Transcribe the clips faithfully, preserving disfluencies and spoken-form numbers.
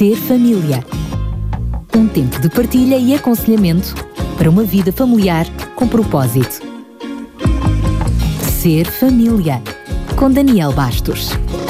Ser família. Um tempo de partilha e aconselhamento para uma vida familiar com propósito. Ser família. Com Daniel Bastos.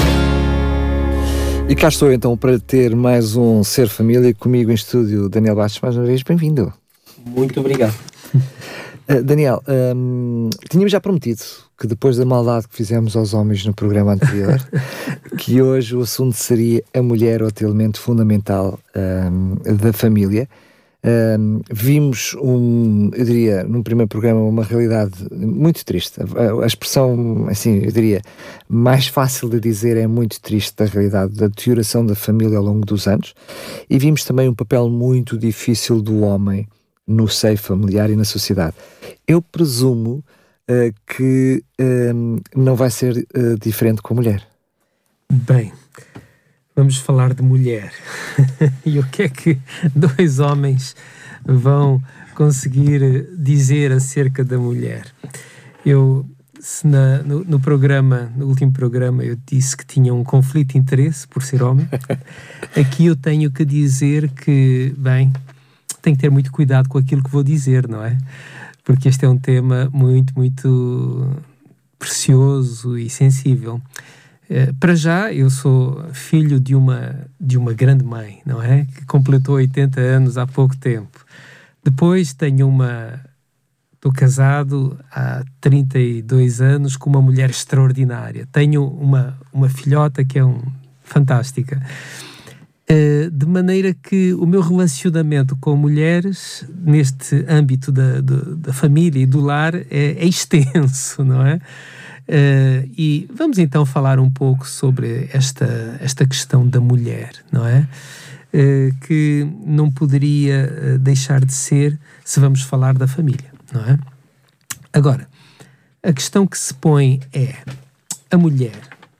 E cá estou então para ter mais um Ser Família comigo em estúdio. Daniel Bastos, mais uma vez, bem-vindo. Muito obrigado. Uh, Daniel, um, tínhamos já prometido que depois da maldade que fizemos aos homens no programa anterior, que hoje o assunto seria a mulher, outro elemento fundamental um, da família. Um, vimos, um, eu diria, num primeiro programa, uma realidade muito triste. A, a expressão, assim, eu diria, mais fácil de dizer é muito triste da realidade da deterioração da família ao longo dos anos. E vimos também um papel muito difícil do homem no seio familiar e na sociedade. Eu presumo uh, que uh, não vai ser uh, diferente com a mulher. Bem, vamos falar de mulher. E o que é que dois homens vão conseguir dizer acerca da mulher? Eu, se na, no, no programa, no último programa, eu disse que tinha um conflito de interesse por ser homem. Aqui eu tenho que dizer que, bem, tenho que ter muito cuidado com aquilo que vou dizer, não é? Porque este é um tema muito, muito precioso e sensível. Uh, para já, eu sou filho de uma, de uma grande mãe, não é? Que completou oitenta anos há pouco tempo. Depois tenho uma... Estou casado há trinta e dois anos com uma mulher extraordinária. Tenho uma, uma filhota que é um, fantástica. Uh, de maneira que o meu relacionamento com mulheres, neste âmbito da, da, da família e do lar, é, é extenso, não é? Uh, e vamos então falar um pouco sobre esta, esta questão da mulher, não é? Uh, que não poderia deixar de ser se vamos falar da família, não é? Agora, a questão que se põe é, a mulher,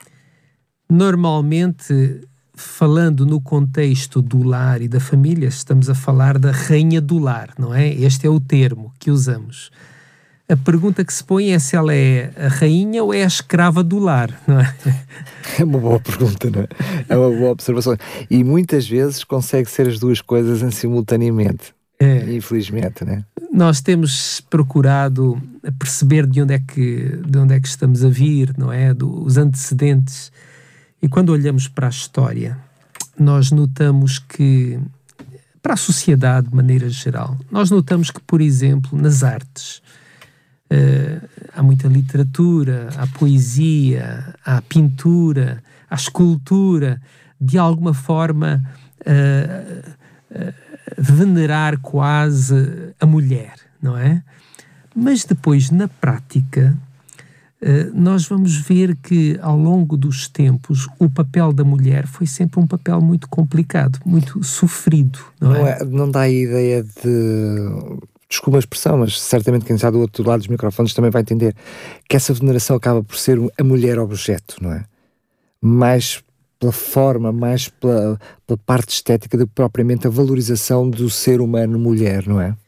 normalmente, falando no contexto do lar e da família, estamos a falar da rainha do lar, não é? Este é o termo que usamos. A pergunta que se põe é se ela é a rainha ou é a escrava do lar, não é? É uma boa pergunta, não é? É uma boa observação. E muitas vezes consegue ser as duas coisas em simultaneamente. É. Infelizmente, não é? Nós temos procurado perceber de onde é que, de onde é que estamos a vir, não é? Dos antecedentes. E quando olhamos para a história, nós notamos que, para a sociedade de maneira geral, nós notamos que, por exemplo, nas artes, uh, há muita literatura, há poesia, há pintura, há escultura, de alguma forma uh, uh, venerar quase a mulher, não é? Mas depois, na prática, Uh, nós vamos ver que ao longo dos tempos o papel da mulher foi sempre um papel muito complicado, muito sofrido, não, não é? é? Não dá a ideia de... Desculpa a expressão, mas certamente quem está do outro lado dos microfones também vai entender que essa veneração acaba por ser a mulher objeto, não é? Mais pela forma, mais pela, pela parte estética do que propriamente a valorização do ser humano mulher, não é?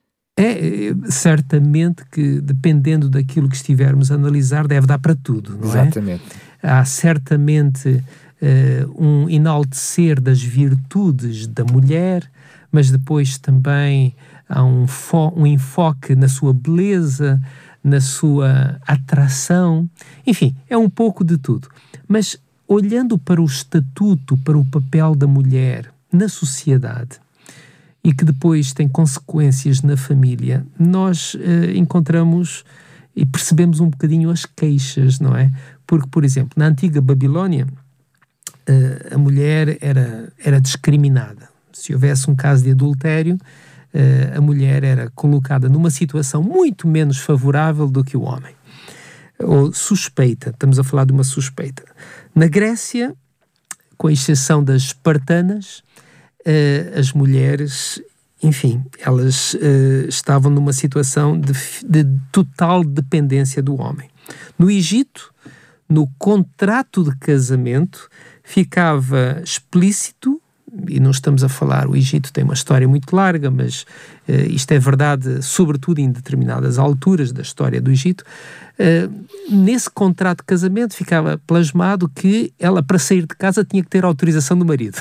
É, certamente que, dependendo daquilo que estivermos a analisar, deve dar para tudo, não é? Exatamente. Há certamente uh, um enaltecer das virtudes da mulher, mas depois também há um, fo- um enfoque na sua beleza, na sua atração, enfim, é um pouco de tudo. Mas olhando para o estatuto, para o papel da mulher na sociedade, e que depois tem consequências na família, nós uh, encontramos e percebemos um bocadinho as queixas, não é? Porque, por exemplo, na antiga Babilónia, uh, a mulher era, era discriminada. Se houvesse um caso de adultério, uh, a mulher era colocada numa situação muito menos favorável do que o homem. Ou suspeita, estamos a falar de uma suspeita. Na Grécia, com exceção das espartanas, Uh, as mulheres, enfim, elas uh, estavam numa situação de, de total dependência do homem. No Egito, no contrato de casamento, ficava explícito, e não estamos a falar, o Egito tem uma história muito larga, mas uh, isto é verdade, sobretudo em determinadas alturas da história do Egito, uh, nesse contrato de casamento ficava plasmado que ela, para sair de casa, tinha que ter a autorização do marido.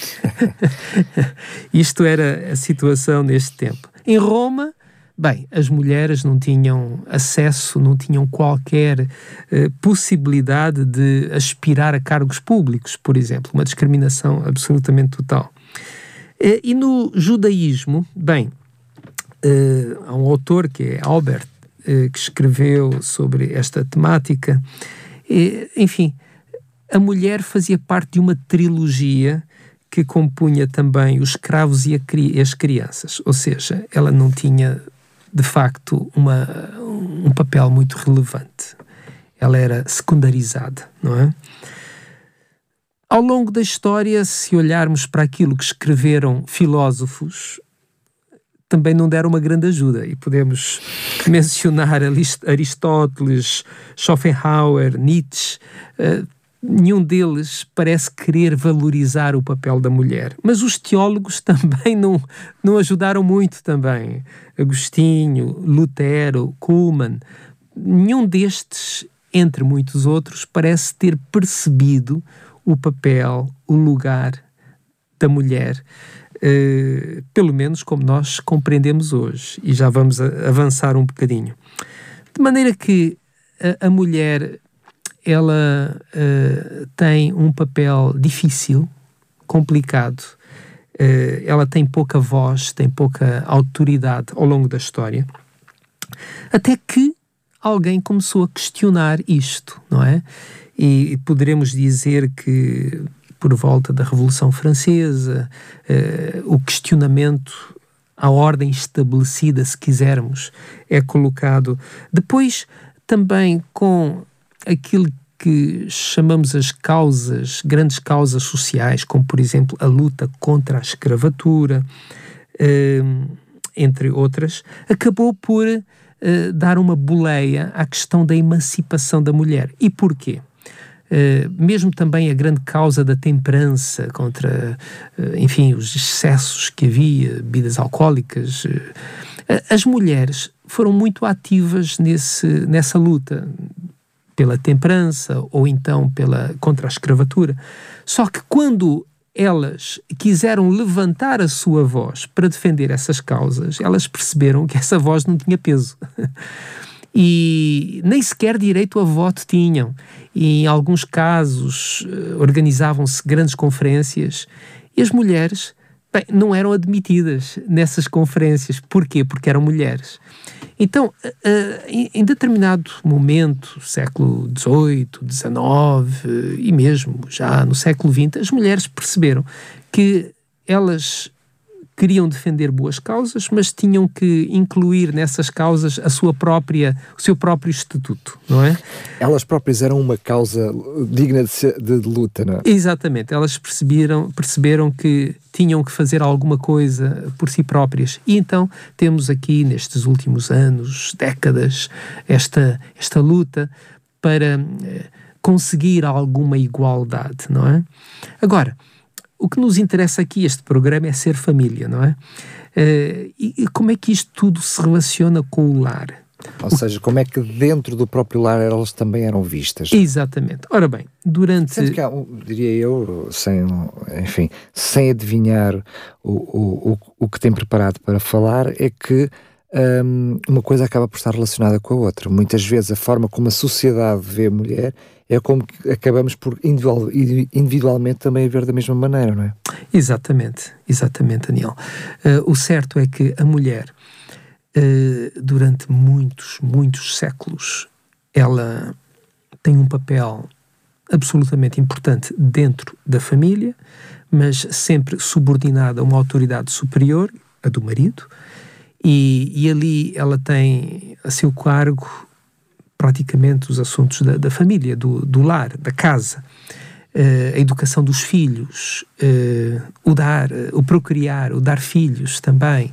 Isto era a situação neste tempo. Em Roma, bem, as mulheres não tinham acesso, não tinham qualquer eh, possibilidade de aspirar a cargos públicos, por exemplo, uma discriminação absolutamente total. Eh, e no judaísmo, bem, eh, há um autor que é Albert, eh, que escreveu sobre esta temática. Eh, enfim, a mulher fazia parte de uma trilogia que compunha também os escravos e, a, e as crianças, ou seja, ela não tinha de facto uma, um papel muito relevante. Ela era secundarizada, não é? Ao longo da história, se olharmos para aquilo que escreveram filósofos, também não deram uma grande ajuda, e podemos mencionar Aristóteles, Schopenhauer, Nietzsche. Uh, nenhum deles parece querer valorizar o papel da mulher. Mas os teólogos também não, não ajudaram muito também. Agostinho, Lutero, Cullmann, nenhum destes, entre muitos outros, parece ter percebido o papel, o lugar da mulher, eh, pelo menos como nós compreendemos hoje. E já vamos a, avançar um bocadinho. De maneira que a, a mulher... ela uh, tem um papel difícil, complicado, uh, ela tem pouca voz, tem pouca autoridade ao longo da história, até que alguém começou a questionar isto, não é? E, e poderemos dizer que por volta da Revolução Francesa, uh, o questionamento à ordem estabelecida, se quisermos, é colocado. Depois, também com aquilo que chamamos as causas, grandes causas sociais, como por exemplo a luta contra a escravatura, eh, entre outras, acabou por eh, dar uma boleia à questão da emancipação da mulher. E porquê? Eh, mesmo também a grande causa da temperança contra, eh, enfim, os excessos que havia, bebidas alcoólicas, eh, as mulheres foram muito ativas nesse, nessa luta, pela temperança ou então pela, contra a escravatura. Só que quando elas quiseram levantar a sua voz para defender essas causas, elas perceberam que essa voz não tinha peso. E nem sequer direito a voto tinham. E em alguns casos organizavam-se grandes conferências e as mulheres, bem, não eram admitidas nessas conferências. Porquê? Porque eram mulheres. Então, uh, em, em determinado momento, século dezoito, dezenove e mesmo já no século vinte, as mulheres perceberam que elas queriam defender boas causas, mas tinham que incluir nessas causas a sua própria, o seu próprio estatuto, não é? Elas próprias eram uma causa digna de, ser, de, de luta, não é? Exatamente. Elas perceberam, perceberam que tinham que fazer alguma coisa por si próprias. E então temos aqui, nestes últimos anos, décadas, esta, esta luta para eh, conseguir alguma igualdade, não é? Agora, o que nos interessa aqui, este programa, é ser família, não é? Uh, e, e como é que isto tudo se relaciona com o lar? Ou o... seja, como é que dentro do próprio lar elas também eram vistas? Exatamente. Ora bem, durante... Sendo que há, diria eu, sem, enfim, sem adivinhar o, o, o, o que tem preparado para falar, é que um, uma coisa acaba por estar relacionada com a outra. Muitas vezes a forma como a sociedade vê a mulher é como que acabamos por individual, individualmente também a ver da mesma maneira, não é? Exatamente, exatamente, Daniel. Uh, o certo é que a mulher, uh, durante muitos, muitos séculos, ela tem um papel absolutamente importante dentro da família, mas sempre subordinada a uma autoridade superior, a do marido, e, e ali ela tem a seu cargo praticamente os assuntos da, da família, do, do lar, da casa, uh, a educação dos filhos, uh, o dar, uh, o procriar, o dar filhos também.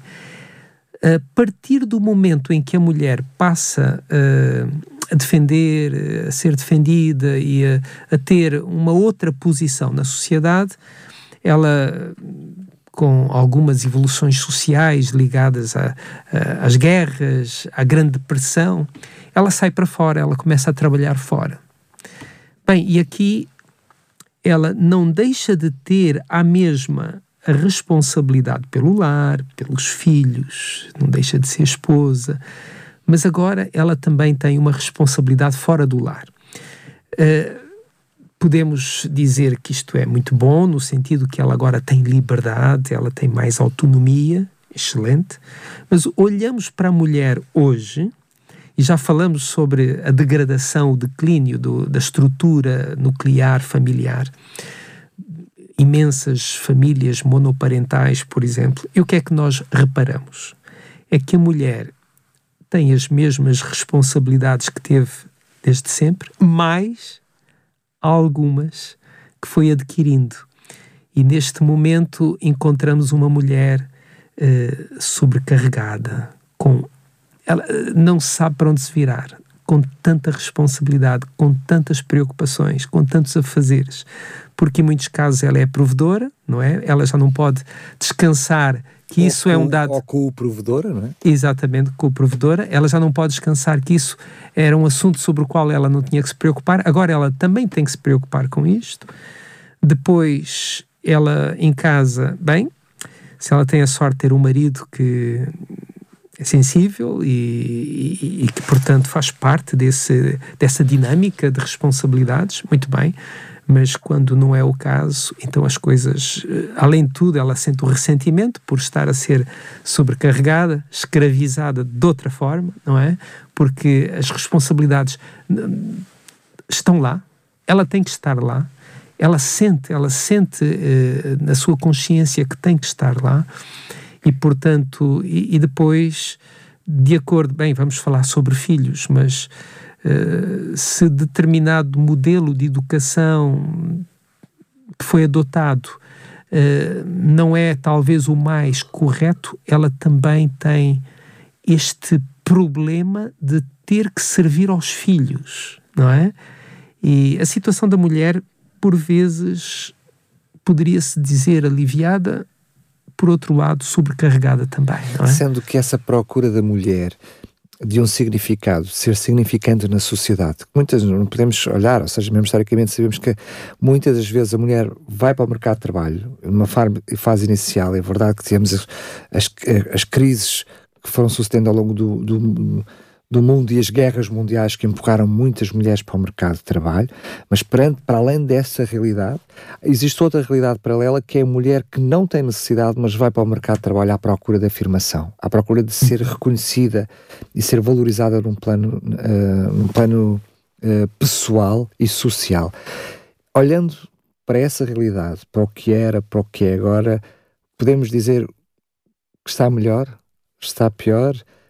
A partir do momento em que a mulher passa uh, a defender, a ser defendida e a, a ter uma outra posição na sociedade, ela, com algumas evoluções sociais ligadas a, a, às guerras, à Grande Depressão, ela sai para fora, ela começa a trabalhar fora. Bem, e aqui ela não deixa de ter a mesma a responsabilidade pelo lar, pelos filhos, não deixa de ser esposa, mas agora ela também tem uma responsabilidade fora do lar. Uh, podemos dizer que isto é muito bom, no sentido que ela agora tem liberdade, ela tem mais autonomia, excelente, mas olhamos para a mulher hoje, e já falamos sobre a degradação, o declínio do, da estrutura nuclear familiar, imensas famílias monoparentais, por exemplo, e o que é que nós reparamos? É que a mulher tem as mesmas responsabilidades que teve desde sempre, mais algumas que foi adquirindo. E neste momento encontramos uma mulher eh, sobrecarregada, com, ela não sabe para onde se virar, com tanta responsabilidade, com tantas preocupações, com tantos afazeres, porque em muitos casos ela é provedora, não é? Ela já não pode descansar, que ou isso com, é um dado... Ou com o provedora, não é? Exatamente, com o provedora. Ela já não pode descansar, que isso era um assunto sobre o qual ela não tinha que se preocupar. Agora ela também tem que se preocupar com isto. Depois, ela em casa, bem, se ela tem a sorte de ter um marido que é sensível e, e, e que, portanto, faz parte desse, dessa dinâmica de responsabilidades, muito bem. Mas quando não é o caso, então as coisas, além de tudo, ela sente o ressentimento por estar a ser sobrecarregada, escravizada de outra forma, não é? Porque as responsabilidades estão lá, ela tem que estar lá, ela sente, ela sente eh, na sua consciência que tem que estar lá e, portanto, e, e depois, de acordo, bem, vamos falar sobre filhos, mas... Uh, se determinado modelo de educação que foi adotado uh, não é talvez o mais correto, ela também tem este problema de ter que servir aos filhos, não é? E a situação da mulher, por vezes, poderia-se dizer aliviada, por outro lado, sobrecarregada também, não é? Sendo que essa procura da mulher de um significado, ser significante na sociedade, muitas não podemos olhar, ou seja, mesmo historicamente sabemos que muitas das vezes a mulher vai para o mercado de trabalho, numa fase inicial, é verdade que temos as, as, as crises que foram sucedendo ao longo do, do, do mundo e as guerras mundiais que empurraram muitas mulheres para o mercado de trabalho, mas perante, para além dessa realidade, existe outra realidade paralela que é a mulher que não tem necessidade, mas vai para o mercado de trabalho à procura de afirmação, à procura de ser reconhecida e ser valorizada num plano, uh, num plano uh, pessoal e social. Olhando para essa realidade, para o que era, para o que é agora, podemos dizer que está melhor, está pior.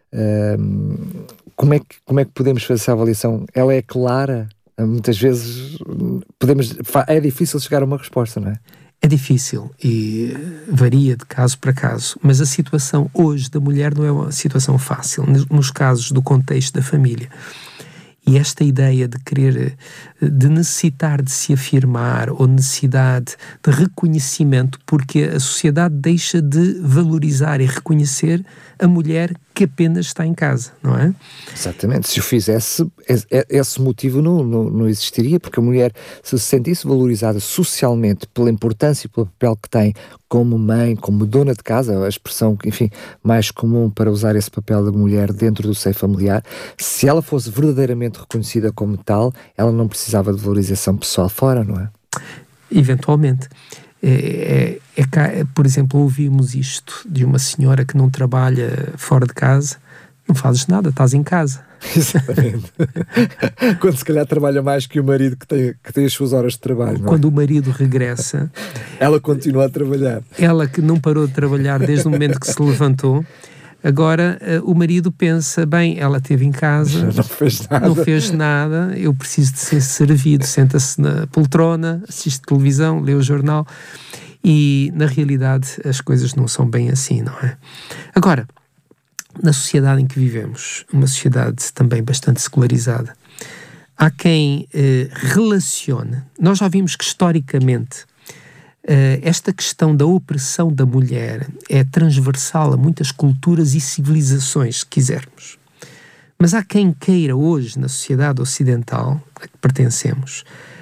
Uh, como é que, como é que podemos fazer essa avaliação? Ela é clara? Muitas vezes podemos, é difícil chegar a uma resposta, não é? É difícil e varia de caso para caso, mas a situação hoje da mulher não é uma situação fácil, nos casos do contexto da família. E esta ideia de querer, de necessitar de se afirmar ou necessidade de reconhecimento, porque a sociedade deixa de valorizar e reconhecer a mulher que apenas está em casa, não é? Exatamente. Se o fizesse, esse motivo não, não, não existiria, porque a mulher, se se sentisse valorizada socialmente pela importância e pelo papel que tem como mãe, como dona de casa, a expressão, enfim, mais comum para usar esse papel da mulher dentro do seio familiar, se ela fosse verdadeiramente reconhecida como tal, ela não precisava de valorização pessoal fora, não é? Eventualmente. É, é, é, por exemplo, ouvimos isto de uma senhora que não trabalha fora de casa: não fazes nada, estás em casa. Exatamente. Quando se calhar trabalha mais que o marido que tem, que tem as suas horas de trabalho. Quando não é? O marido regressa, ela continua a trabalhar. Ela que não parou de trabalhar desde o momento que se levantou. Agora uh, o marido pensa: bem, ela esteve em casa, não fez nada. não fez nada, eu preciso de ser servido. Senta-se na poltrona, assiste televisão, lê o jornal, e na realidade as coisas não são bem assim, não é? Agora, na sociedade em que vivemos, uma sociedade também bastante secularizada, há quem uh, relacione. Nós já vimos que historicamente Uh, esta questão da opressão da mulher é transversal a muitas culturas e civilizações, se quisermos. Mas há quem queira hoje, na sociedade ocidental a que pertencemos,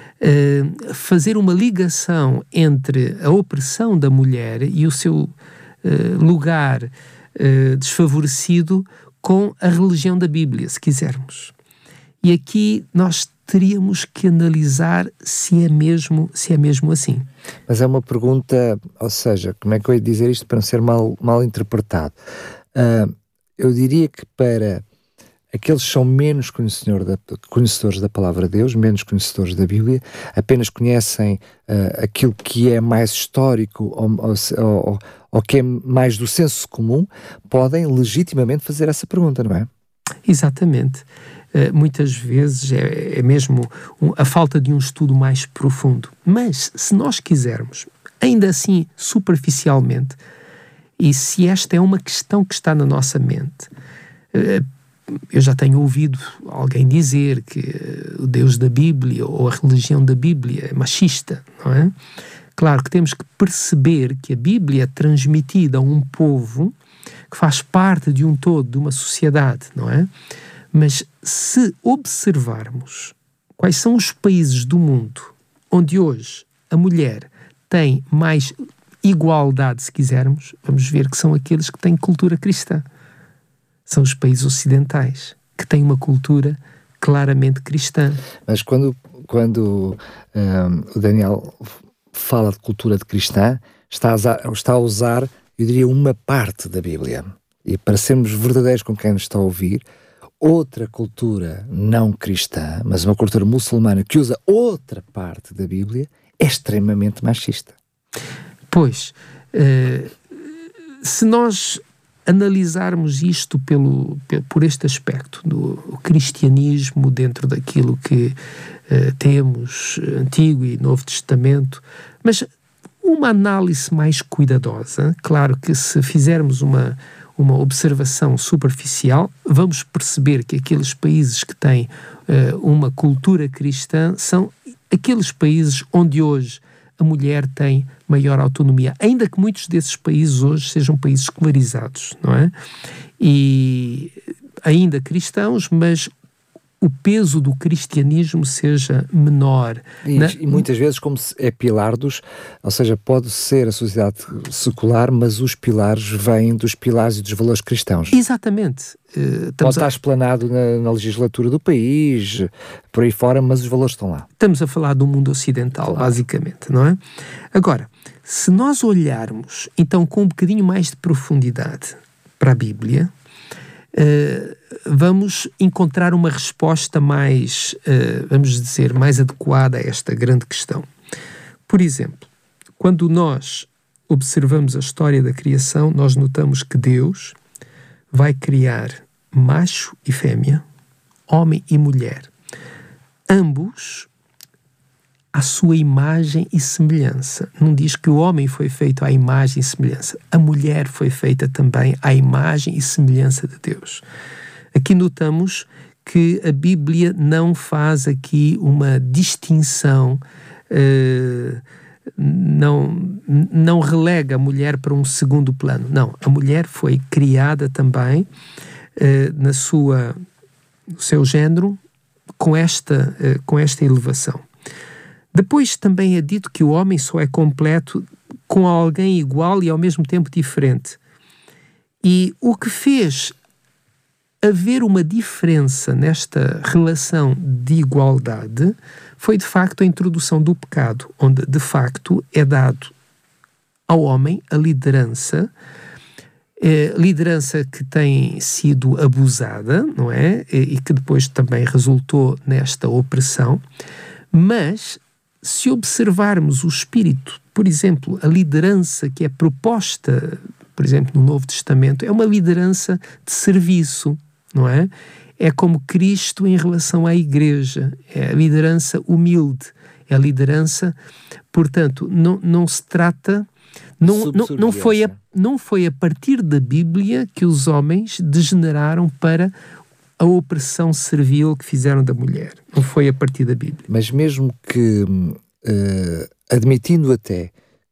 uh, fazer uma ligação entre a opressão da mulher e o seu uh, lugar uh, desfavorecido com a religião da Bíblia, se quisermos. E aqui nós teríamos que analisar se é mesmo, se é mesmo assim. Mas é uma pergunta, ou seja, como é que eu ia dizer isto para não ser mal, mal interpretado? Uh, eu diria que para aqueles que são menos conhecedor da, conhecedores da palavra de Deus, menos conhecedores da Bíblia, apenas conhecem uh, aquilo que é mais histórico ou, ou, ou, ou que é mais do senso comum, podem legitimamente fazer essa pergunta, não é? Exatamente. Uh, muitas vezes é, é mesmo um, a falta de um estudo mais profundo. Mas, se nós quisermos, ainda assim, superficialmente, e se esta é uma questão que está na nossa mente, uh, eu já tenho ouvido alguém dizer que uh, o Deus da Bíblia ou a religião da Bíblia é machista, não é? Claro que temos que perceber que a Bíblia é transmitida a um povo que faz parte de um todo, de uma sociedade, não é? Mas se observarmos quais são os países do mundo onde hoje a mulher tem mais igualdade, se quisermos, vamos ver que são aqueles que têm cultura cristã. São os países ocidentais, que têm uma cultura claramente cristã. Mas quando, quando um, o Daniel fala de cultura de cristã, está a, usar, está a usar, eu diria, uma parte da Bíblia. E para sermos verdadeiros com quem nos está a ouvir, outra cultura não cristã, mas uma cultura muçulmana que usa outra parte da Bíblia, é extremamente machista. Pois, uh, se nós analisarmos isto pelo, por este aspecto do cristianismo dentro daquilo que uh, temos, Antigo e Novo Testamento, mas uma análise mais cuidadosa, claro que se fizermos uma uma observação superficial, vamos perceber que aqueles países que têm uh, uma cultura cristã são aqueles países onde hoje a mulher tem maior autonomia, ainda que muitos desses países hoje sejam países escolarizados, não é? E ainda cristãos, mas o peso do cristianismo seja menor. E, na... e muitas vezes como é pilar dos, ou seja, pode ser a sociedade secular, mas os pilares vêm dos pilares e dos valores cristãos. Exatamente. Uh, pode estar a... explanado na, na legislatura do país, por aí fora, mas os valores estão lá. Estamos a falar do mundo ocidental, claro. Basicamente, não é? Agora, se nós olharmos, então, com um bocadinho mais de profundidade para a Bíblia, Uh, vamos encontrar uma resposta mais, uh, vamos dizer, mais adequada a esta grande questão. Por exemplo, quando nós observamos a história da criação, nós notamos que Deus vai criar macho e fêmea, homem e mulher, ambos à sua imagem e semelhança. Não diz que o homem foi feito à imagem e semelhança. A mulher foi feita também à imagem e semelhança de Deus. Aqui notamos que a Bíblia não faz aqui uma distinção, uh, não, não relega a mulher para um segundo plano. Não, a mulher foi criada também uh, na sua, no seu género com esta, uh, com esta elevação. Depois também é dito que o homem só é completo com alguém igual e ao mesmo tempo diferente. E o que fez haver uma diferença nesta relação de igualdade foi, de facto, a introdução do pecado, onde, de facto, é dado ao homem a liderança, eh, liderança que tem sido abusada, não é? E, e que depois também resultou nesta opressão, mas... se observarmos o espírito, por exemplo, a liderança que é proposta, por exemplo, no Novo Testamento, é uma liderança de serviço, não é? É como Cristo em relação à Igreja, é a liderança humilde, é a liderança, portanto, não, não se trata, não, não, não, foi a, não foi a partir da Bíblia que os homens degeneraram para a opressão servil que fizeram da mulher. Não foi a partir da Bíblia. Mas mesmo que, uh, admitindo até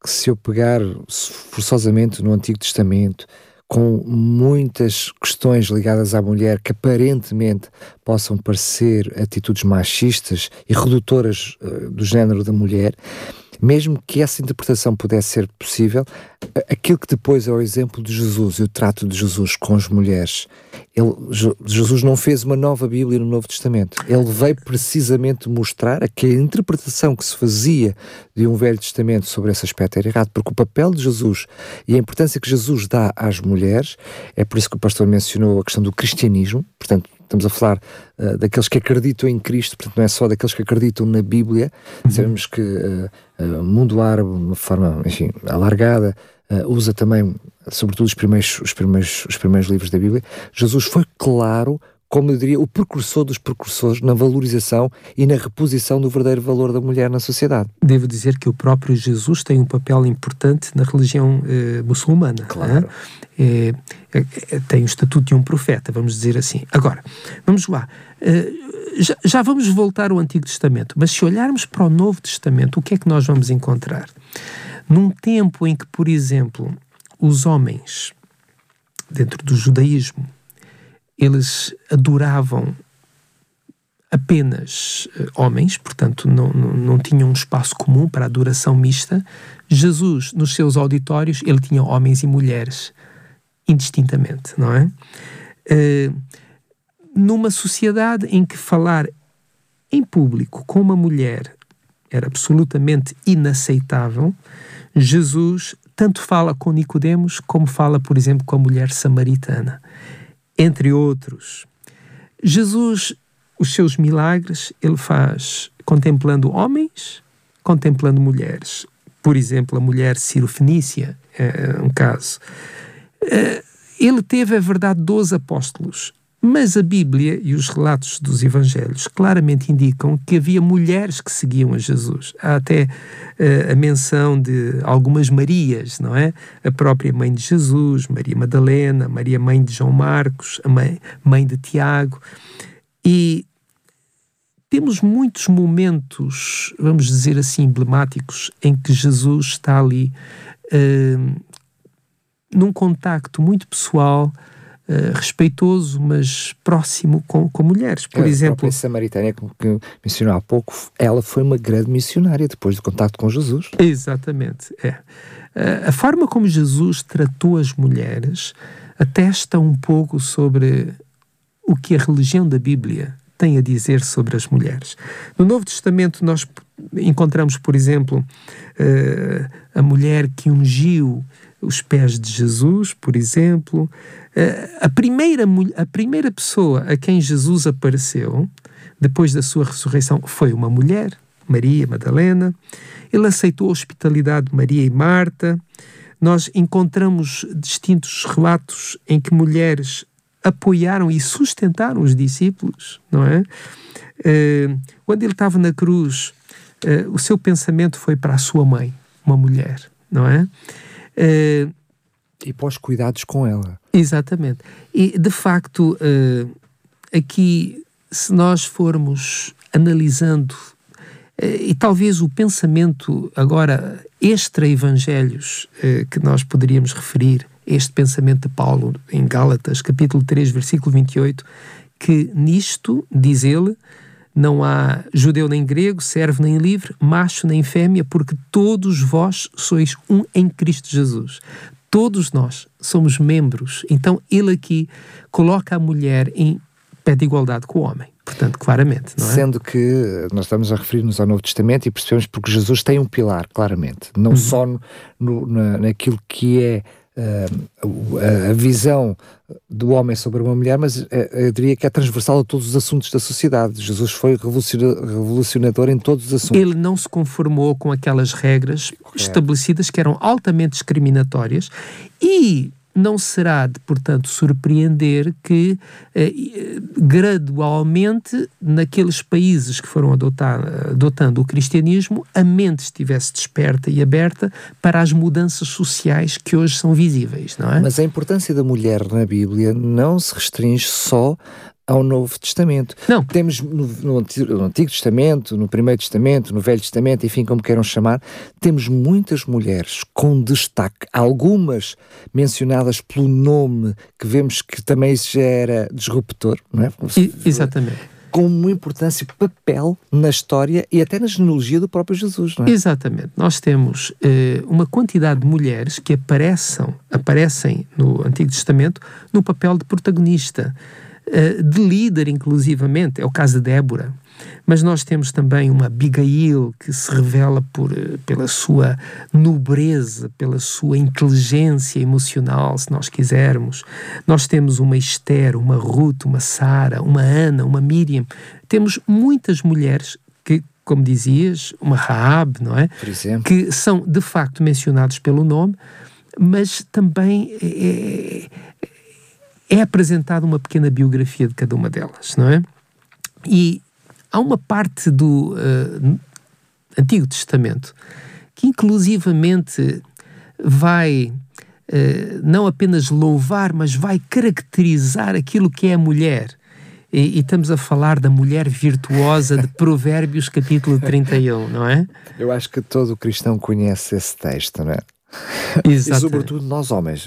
que se eu pegar forçosamente no Antigo Testamento, com muitas questões ligadas à mulher que aparentemente possam parecer atitudes machistas e redutoras uh, do género da mulher, mesmo que essa interpretação pudesse ser possível, aquilo que depois é o exemplo de Jesus e o trato de Jesus com as mulheres, ele, Jesus não fez uma nova Bíblia no Novo Testamento. Ele veio precisamente mostrar que a interpretação que se fazia de um Velho Testamento sobre esse aspecto era errado, porque o papel de Jesus e a importância que Jesus dá às mulheres, é por isso que o pastor mencionou a questão do cristianismo, portanto, estamos a falar uh, daqueles que acreditam em Cristo, portanto não é só daqueles que acreditam na Bíblia. Uhum. Sabemos que uh, uh, o mundo árabe, de uma forma, enfim, alargada, uh, usa também, sobretudo, os primeiros, os, primeiros, os primeiros livros da Bíblia. Jesus foi claro, como eu diria, o precursor dos precursores na valorização e na reposição do verdadeiro valor da mulher na sociedade. Devo dizer que o próprio Jesus tem um papel importante na religião eh, muçulmana. Claro. É, é, é, tem o estatuto de um profeta, vamos dizer assim. Agora, vamos lá. Uh, já, já vamos voltar ao Antigo Testamento, mas se olharmos para o Novo Testamento, o que é que nós vamos encontrar? Num tempo em que, por exemplo, os homens, dentro do judaísmo, eles adoravam apenas uh, homens, portanto não, não, não tinham um espaço comum para a adoração mista. Jesus, nos seus auditórios, ele tinha homens e mulheres indistintamente, não é? Uh, numa sociedade em que falar em público com uma mulher era absolutamente inaceitável, Jesus tanto fala com Nicodemos como fala, por exemplo, com a mulher samaritana, entre outros. Jesus, os seus milagres, ele faz contemplando homens, contemplando mulheres. Por exemplo, a mulher Cirofenícia, é um caso. Ele teve, é verdade, doze apóstolos, mas a Bíblia e os relatos dos Evangelhos claramente indicam que havia mulheres que seguiam a Jesus. Há até uh, a menção de algumas Marias, não é? A própria mãe de Jesus, Maria Madalena, Maria mãe de João Marcos, a mãe, mãe de Tiago. E temos muitos momentos, vamos dizer assim, emblemáticos, em que Jesus está ali uh, num contacto muito pessoal, uh, respeitoso, mas próximo com, com mulheres. Por é, exemplo... A samaritana, que mencionou há pouco, ela foi uma grande missionária depois do contacto com Jesus. Exatamente, é. Uh, a forma como Jesus tratou as mulheres atesta um pouco sobre o que a religião da Bíblia tem a dizer sobre as mulheres. No Novo Testamento nós encontramos, por exemplo, uh, a mulher que ungiu os pés de Jesus, por exemplo. Uh, a, primeira, a primeira pessoa a quem Jesus apareceu, depois da sua ressurreição, foi uma mulher, Maria Madalena. Ele aceitou a hospitalidade de Maria e Marta. Nós encontramos distintos relatos em que mulheres apoiaram e sustentaram os discípulos, não é? Uh, quando ele estava na cruz, uh, o seu pensamento foi para a sua mãe, uma mulher, não é? Uh, e para os cuidados com ela. Exatamente. E, de facto, uh, aqui, se nós formos analisando, uh, e talvez o pensamento agora extra-evangelhos uh, que nós poderíamos referir, este pensamento de Paulo em Gálatas, capítulo três, versículo vinte e oito, que nisto, diz ele, não há judeu nem grego, servo nem livre, macho nem fêmea, porque todos vós sois um em Cristo Jesus. Todos nós somos membros. Então ele aqui coloca a mulher em pé de igualdade com o homem. Portanto, claramente, não é? Sendo que nós estamos a referir-nos ao Novo Testamento e percebemos porque Jesus tem um pilar, claramente. Não uhum. só no, no, na, naquilo que é Uh, a, a visão do homem sobre uma mulher, mas uh, eu diria que é transversal a todos os assuntos da sociedade. Jesus foi revolucionador, revolucionador em todos os assuntos. Ele não se conformou com aquelas regras Correto. estabelecidas que eram altamente discriminatórias e não será de, portanto, surpreender que eh, gradualmente naqueles países que foram adotar, adotando o cristianismo, a mente estivesse desperta e aberta para as mudanças sociais que hoje são visíveis, não é? Mas a importância da mulher na Bíblia não se restringe só ao Novo Testamento. Não. Temos no, no, no Antigo Testamento, no Primeiro Testamento, no Velho Testamento, enfim, como queiram chamar, temos muitas mulheres com destaque, algumas mencionadas pelo nome, que vemos que também já era disruptor, não é? I, exatamente. Com uma importância, papel na história e até na genealogia do próprio Jesus, não é? Exatamente. Nós temos uh, uma quantidade de mulheres que aparecem, aparecem no Antigo Testamento no papel de protagonista, uh, de líder inclusivamente, é o caso de Débora. Mas nós temos também uma Abigail que se revela por, pela sua nobreza, pela sua inteligência emocional, se nós quisermos. Nós temos uma Esther, uma Ruth, uma Sara, uma Ana, uma Miriam. Temos muitas mulheres que, como dizias, uma Raab, não é? Por exemplo. Que são de facto mencionados pelo nome, mas também é, é apresentada uma pequena biografia de cada uma delas, não é? E há uma parte do uh, Antigo Testamento que inclusivamente vai uh, não apenas louvar, mas vai caracterizar aquilo que é a mulher. E, e estamos a falar da mulher virtuosa de Provérbios capítulo trinta e um, não é? Eu acho que todo cristão conhece esse texto, não é? Exatamente. E sobretudo nós homens.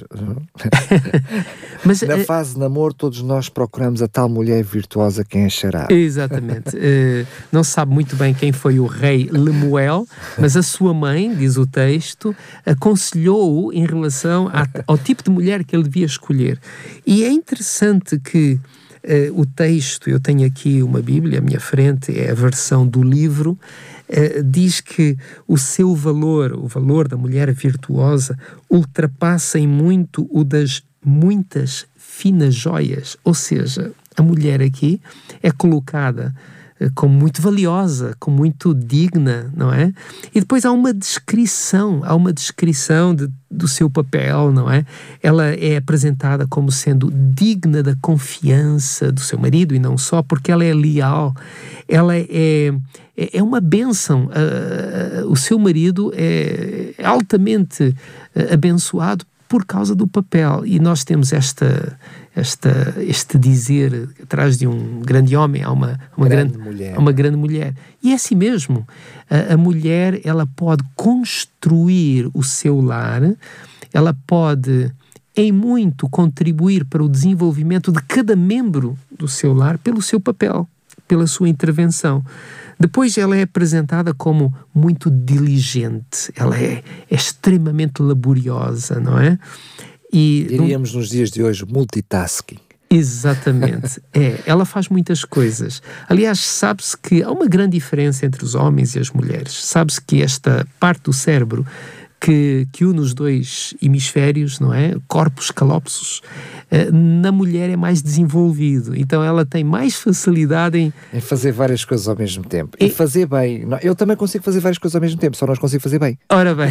Mas, na fase de namoro todos nós procuramos a tal mulher virtuosa quem achará. Exatamente. uh, não se sabe muito bem quem foi o rei Lemuel, mas a sua mãe, diz o texto, aconselhou-o em relação a, ao tipo de mulher que ele devia escolher. E é interessante que uh, o texto, eu tenho aqui uma Bíblia à minha frente, é a versão do livro, Uh, diz que o seu valor, o valor da mulher virtuosa, ultrapassa em muito o das muitas finas joias. Ou seja, a mulher aqui é colocada uh, como muito valiosa, como muito digna, não é? E depois há uma descrição, há uma descrição de, do seu papel, não é? Ela é apresentada como sendo digna da confiança do seu marido, e não só, porque ela é leal, ela é... é uma bênção. Uh, uh, o seu marido é altamente uh, abençoado por causa do papel. E nós temos esta, esta, este dizer, atrás de um grande homem há uma, uma, grande, grande, mulher. uma grande mulher. E é assim mesmo. Uh, a mulher, ela pode construir o seu lar, ela pode, em muito, contribuir para o desenvolvimento de cada membro do seu lar pelo seu papel, pela sua intervenção. Depois ela é apresentada como muito diligente, ela é, é extremamente laboriosa, não é? E, diríamos um, nos dias de hoje, multitasking. Exatamente, é, ela faz muitas coisas. Aliás, sabe-se que há uma grande diferença entre os homens e as mulheres. Sabe-se que esta parte do cérebro que, que une os dois hemisférios, não é? Corpos calópsos, na mulher é mais desenvolvido, então ela tem mais facilidade em... em fazer várias coisas ao mesmo tempo e, e fazer bem. Eu também consigo fazer várias coisas ao mesmo tempo, só não consigo fazer bem. Ora bem,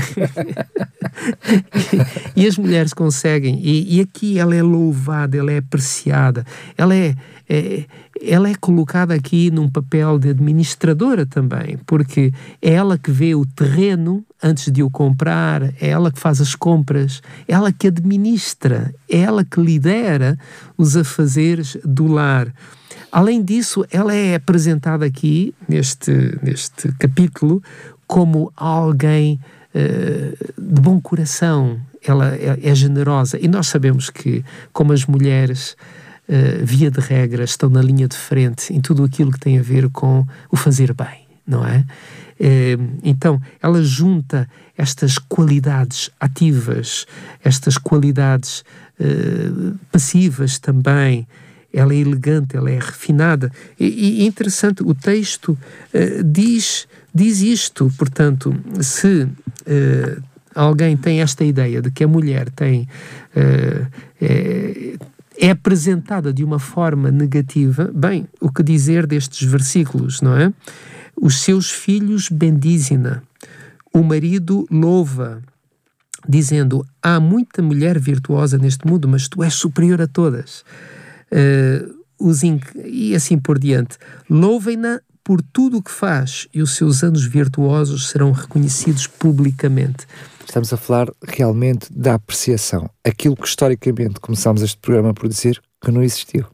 e, e as mulheres conseguem, e, e aqui ela é louvada, ela é apreciada, ela é, é, ela é colocada aqui num papel de administradora também, porque é ela que vê o terreno antes de o comprar, é ela que faz as compras, é ela que administra, é ela que lidera os afazeres do lar. Além disso, ela é apresentada aqui, neste, neste capítulo, como alguém uh, de bom coração, ela é, é generosa. E nós sabemos que, como as mulheres, uh, via de regra, estão na linha de frente em tudo aquilo que tem a ver com o fazer bem, não é? Então, ela junta estas qualidades ativas, estas qualidades uh, passivas também. Ela é elegante, ela é refinada. E, e é interessante, o texto uh, diz, diz isto, portanto, se uh, alguém tem esta ideia de que a mulher tem... Uh, é, é apresentada de uma forma negativa, bem, o que dizer destes versículos, não é? Os seus filhos bendizem-na, o marido louva, dizendo, há muita mulher virtuosa neste mundo, mas tu és superior a todas. Uh, os inc... E assim por diante. Louvem-na por tudo o que faz, e os seus anos virtuosos serão reconhecidos publicamente. Estamos a falar realmente da apreciação. Aquilo que historicamente começámos este programa por dizer que não existiu.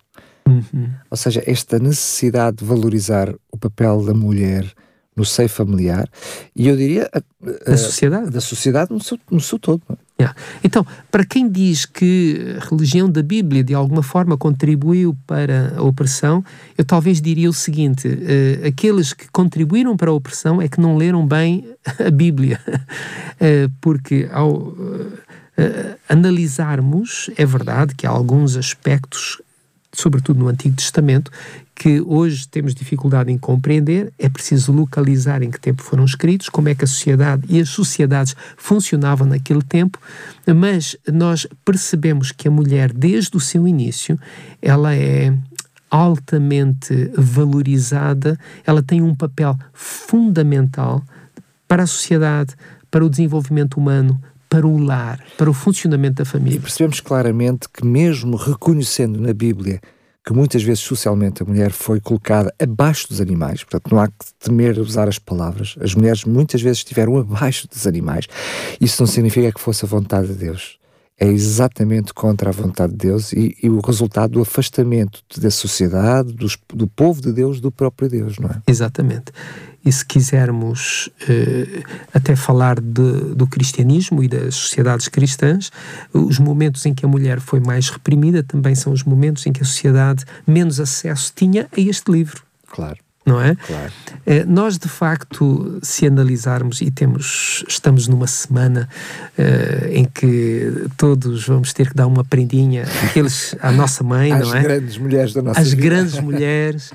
Uhum. Ou seja, esta necessidade de valorizar o papel da mulher no seio familiar, e eu diria a, a, Da sociedade. da sociedade no seu, no seu todo. Yeah. Então, para quem diz que a religião da Bíblia de alguma forma contribuiu para a opressão, eu talvez diria o seguinte: uh, aqueles que contribuíram para a opressão é que não leram bem a Bíblia, uh, porque ao uh, uh, analisarmos, é verdade que há alguns aspectos, sobretudo no Antigo Testamento, que hoje temos dificuldade em compreender. É preciso localizar em que tempo foram escritos, como é que a sociedade e as sociedades funcionavam naquele tempo, mas nós percebemos que a mulher, desde o seu início, ela é altamente valorizada, ela tem um papel fundamental para a sociedade, para o desenvolvimento humano, para o lar, para o funcionamento da família. E percebemos claramente que, mesmo reconhecendo na Bíblia que muitas vezes socialmente a mulher foi colocada abaixo dos animais, portanto não há que temer usar as palavras, as mulheres muitas vezes estiveram abaixo dos animais, isso não significa que fosse a vontade de Deus, é exatamente contra a vontade de Deus e, e o resultado do afastamento da sociedade, dos, do povo de Deus, do próprio Deus, não é? Exatamente. E se quisermos uh, até falar de, do cristianismo e das sociedades cristãs, os momentos em que a mulher foi mais reprimida também são os momentos em que a sociedade menos acesso tinha a este livro. Claro. Não é? Claro. Uh, nós, de facto, se analisarmos, e temos, estamos numa semana uh, em que todos vamos ter que dar uma prendinha àqueles, à nossa mãe, Às não é? As grandes mulheres da nossa As vida. grandes mulheres.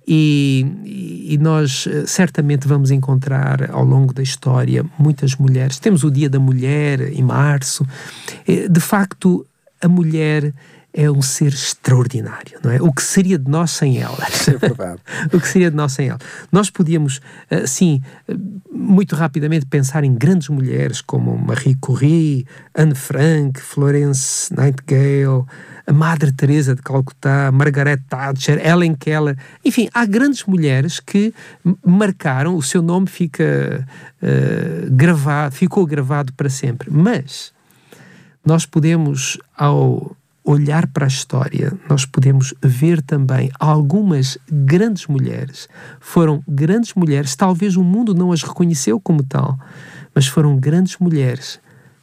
E, e nós certamente vamos encontrar ao longo da história muitas mulheres. Temos o Dia da Mulher em março. De facto, a mulher é um ser extraordinário, não é? O que seria de nós sem elas? É verdade. O que seria de nós sem elas? Nós podíamos, assim, muito rapidamente pensar em grandes mulheres como Marie Curie, Anne Frank, Florence Nightingale, a Madre Teresa de Calcutá, Margaret Thatcher, Helen Keller. Enfim, há grandes mulheres que marcaram, o seu nome fica uh, gravado, ficou gravado para sempre. Mas nós podemos, ao olhar para a história, nós podemos ver também algumas grandes mulheres. Foram grandes mulheres, talvez o mundo não as reconheceu como tal, mas foram grandes mulheres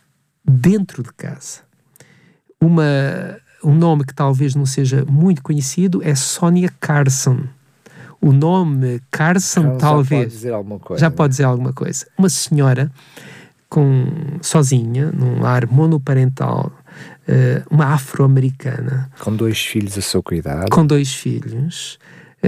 dentro de casa. Uma... Um nome que talvez não seja muito conhecido é Sonia Carson. O nome Carson, Carson talvez... Já pode dizer alguma coisa. Já pode dizer alguma coisa. Uma senhora com, sozinha, num lar monoparental, uh, uma afro-americana. Com dois filhos a seu cuidado. Com dois filhos.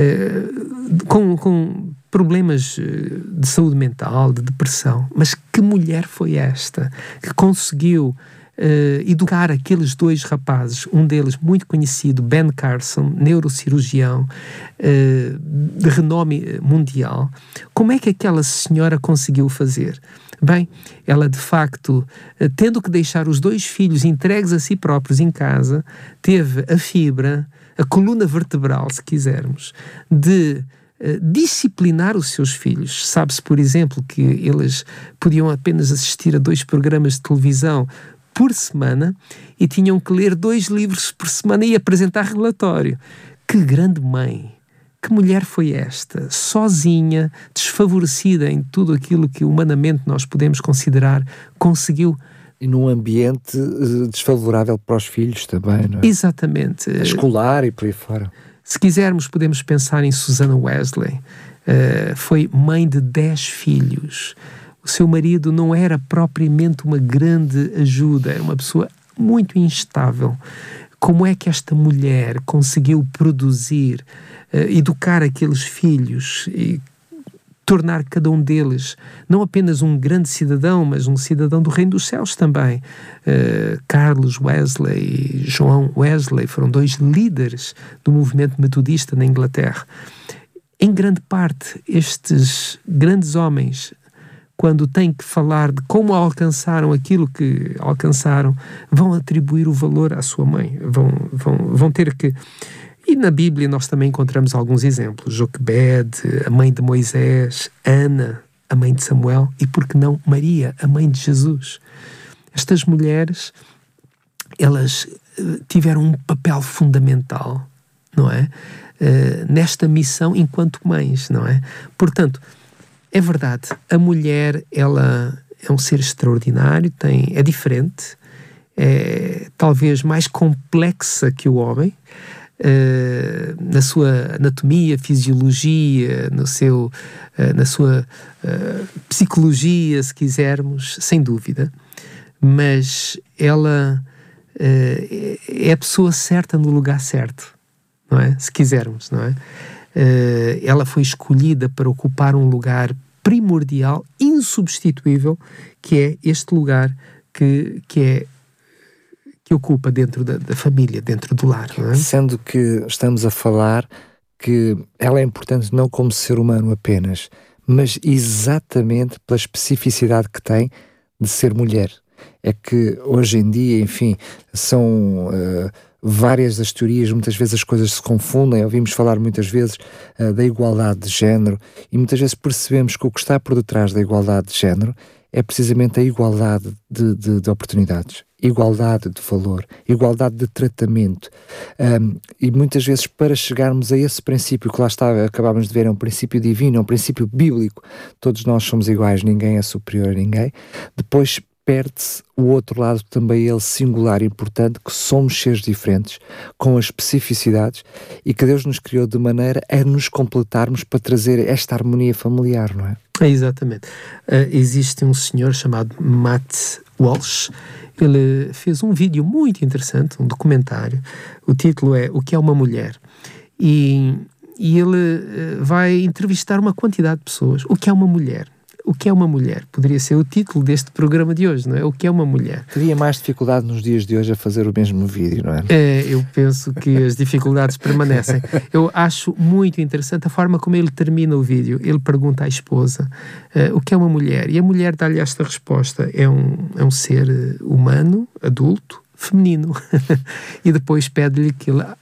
Uh, com, com problemas de saúde mental, de depressão. Mas que mulher foi esta que conseguiu Uh, educar aqueles dois rapazes, um deles muito conhecido, Ben Carson, neurocirurgião uh, de renome mundial? Como é que aquela senhora conseguiu fazer? Bem, ela de facto, uh, tendo que deixar os dois filhos entregues a si próprios em casa, teve a fibra, a coluna vertebral, se quisermos, de Uh, disciplinar os seus filhos. Sabe-se, por exemplo, que eles podiam apenas assistir a dois programas de televisão por semana e tinham que ler dois livros por semana e apresentar relatório. Que grande mãe! Que mulher foi esta? Sozinha, desfavorecida em tudo aquilo que humanamente nós podemos considerar, conseguiu... E num ambiente uh, desfavorável para os filhos também, não é? Exatamente. Escolar e por aí fora. Se quisermos, podemos pensar em Susanna Wesley. Uh, foi mãe de dez filhos. O seu marido não era propriamente uma grande ajuda, era uma pessoa muito instável. Como é que esta mulher conseguiu produzir, uh, educar aqueles filhos e tornar cada um deles não apenas um grande cidadão, mas um cidadão do Reino dos Céus também? Uh, Carlos Wesley e João Wesley foram dois líderes do movimento metodista na Inglaterra. Em grande parte, estes grandes homens, quando têm que falar de como alcançaram aquilo que alcançaram, vão atribuir o valor à sua mãe. Vão, vão, vão ter que... E na Bíblia nós também encontramos alguns exemplos. Joquebede, a mãe de Moisés, Ana, a mãe de Samuel, e por que não Maria, a mãe de Jesus. Estas mulheres, elas tiveram um papel fundamental não é? Uh, nesta missão enquanto mães, não é? Portanto, é verdade, a mulher, ela é um ser extraordinário, tem, é diferente, é talvez mais complexa que o homem, Uh, na sua anatomia, fisiologia, no seu, uh, na sua uh, psicologia, se quisermos, sem dúvida, mas ela uh, é a pessoa certa no lugar certo, não é? Se quisermos, não é? Uh, ela foi escolhida para ocupar um lugar primordial, insubstituível, que é este lugar que, que é que ocupa dentro da, da família, dentro do lar, não é? Sendo que estamos a falar que ela é importante não como ser humano apenas, mas exatamente pela especificidade que tem de ser mulher. É que hoje em dia, enfim, são uh, várias as teorias, muitas vezes as coisas se confundem, ouvimos falar muitas vezes uh, da igualdade de género, e muitas vezes percebemos que o que está por detrás da igualdade de género é precisamente a igualdade de, de, de oportunidades, igualdade de valor, igualdade de tratamento. Um, e muitas vezes, para chegarmos a esse princípio que lá está, acabámos de ver, é um princípio divino, é um princípio bíblico, todos nós somos iguais, ninguém é superior a ninguém, depois perde-se o outro lado também, ele singular, importante, que somos seres diferentes, com as especificidades, e que Deus nos criou de maneira a nos completarmos para trazer esta harmonia familiar, não é? É, exatamente. Uh, existe um senhor chamado Matt Walsh. Ele fez um vídeo muito interessante, um documentário. O título é O que é uma mulher? E, e ele uh, vai entrevistar uma quantidade de pessoas. O que é uma mulher? O que é uma mulher? Poderia ser o título deste programa de hoje, não é? O que é uma mulher? Teria mais dificuldade nos dias de hoje a fazer o mesmo vídeo, não é? É, eu penso que as dificuldades permanecem. Eu acho muito interessante a forma como ele termina o vídeo. Ele pergunta à esposa uh, o que é uma mulher? E a mulher dá-lhe esta resposta. É um, é um ser humano, adulto, feminino. E depois pede-lhe que ele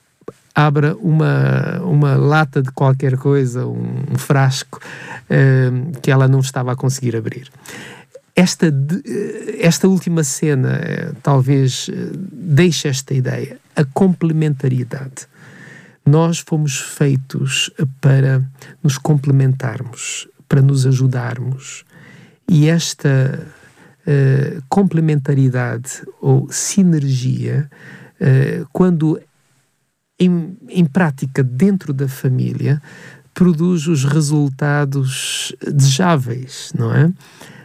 abra uma, uma lata de qualquer coisa, um, um frasco, uh, que ela não estava a conseguir abrir. Esta, de, esta última cena uh, talvez uh, deixe esta ideia, a complementariedade. Nós fomos feitos para nos complementarmos, para nos ajudarmos, e esta uh, complementaridade ou sinergia, uh, quando Em, em prática dentro da família, produz os resultados desejáveis, não é?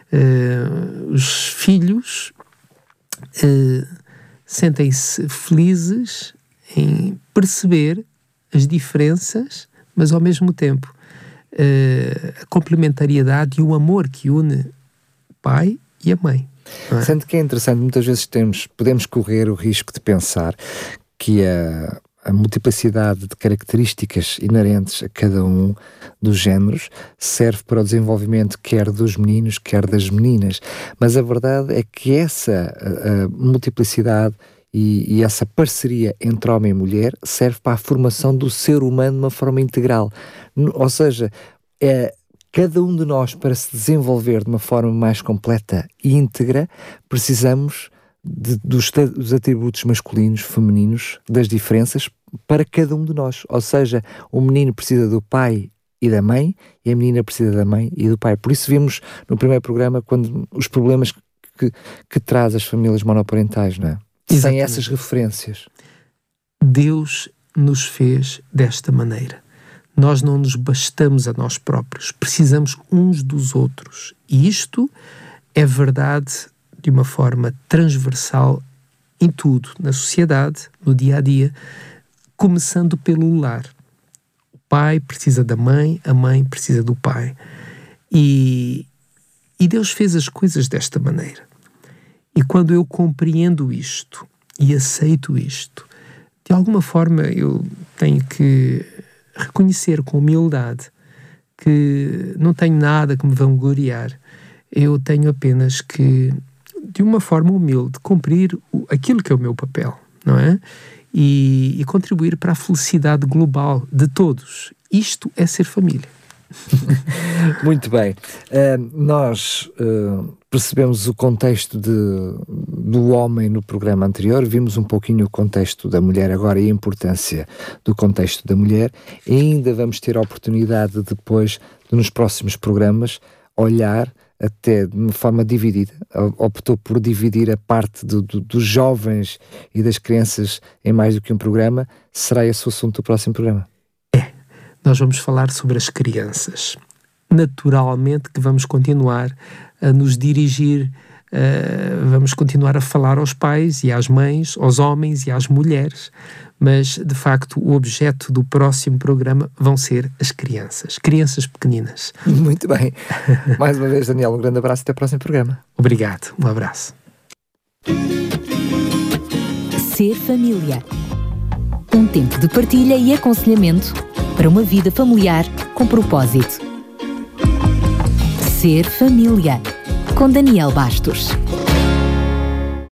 Uh, os filhos uh, sentem-se felizes em perceber as diferenças, mas ao mesmo tempo uh, a complementariedade e o amor que une o pai e a mãe. Não é? Sendo que é interessante, muitas vezes temos, podemos correr o risco de pensar que a A multiplicidade de características inerentes a cada um dos géneros serve para o desenvolvimento quer dos meninos, quer das meninas. Mas a verdade é que essa a, a multiplicidade e, e essa parceria entre homem e mulher serve para a formação do ser humano de uma forma integral. Ou seja, é, cada um de nós, para se desenvolver de uma forma mais completa e íntegra, precisamos De, dos, dos atributos masculinos, femininos, das diferenças para cada um de nós. Ou seja, o menino precisa do pai e da mãe, e a menina precisa da mãe e do pai. Por isso vimos no primeiro programa quando os problemas que, que traz as famílias monoparentais, não é? Exatamente. Sem essas referências. Deus nos fez desta maneira. Nós não nos bastamos a nós próprios, precisamos uns dos outros. E isto é verdade de uma forma transversal em tudo, na sociedade, no dia a dia, começando pelo lar. O pai precisa da mãe, a mãe precisa do pai. E, e Deus fez as coisas desta maneira. E quando eu compreendo isto e aceito isto, de alguma forma eu tenho que reconhecer com humildade que não tenho nada que me vangloriar. Eu tenho apenas que, de uma forma humilde, cumprir o, aquilo que é o meu papel, não é? E, e contribuir para a felicidade global de todos. Isto é ser família. Muito bem. Uh, nós uh, percebemos o contexto de, do homem no programa anterior, vimos um pouquinho o contexto da mulher agora e a importância do contexto da mulher, e ainda vamos ter a oportunidade depois, de, nos próximos programas, olhar até de uma forma dividida. Optou por dividir a parte do, do, dos jovens e das crianças em mais do que um programa. Será esse o assunto do próximo programa? É, nós vamos falar sobre as crianças. Naturalmente que vamos continuar a nos dirigir, uh, vamos continuar a falar aos pais e às mães, aos homens e às mulheres, mas de facto o objeto do próximo programa vão ser as crianças, crianças pequeninas. Muito bem. Mais uma vez, Daniel, um grande abraço e até o próximo programa. Obrigado, um abraço. Ser família. Um tempo de partilha e aconselhamento para uma vida familiar com propósito. Ser família, com Daniel Bastos.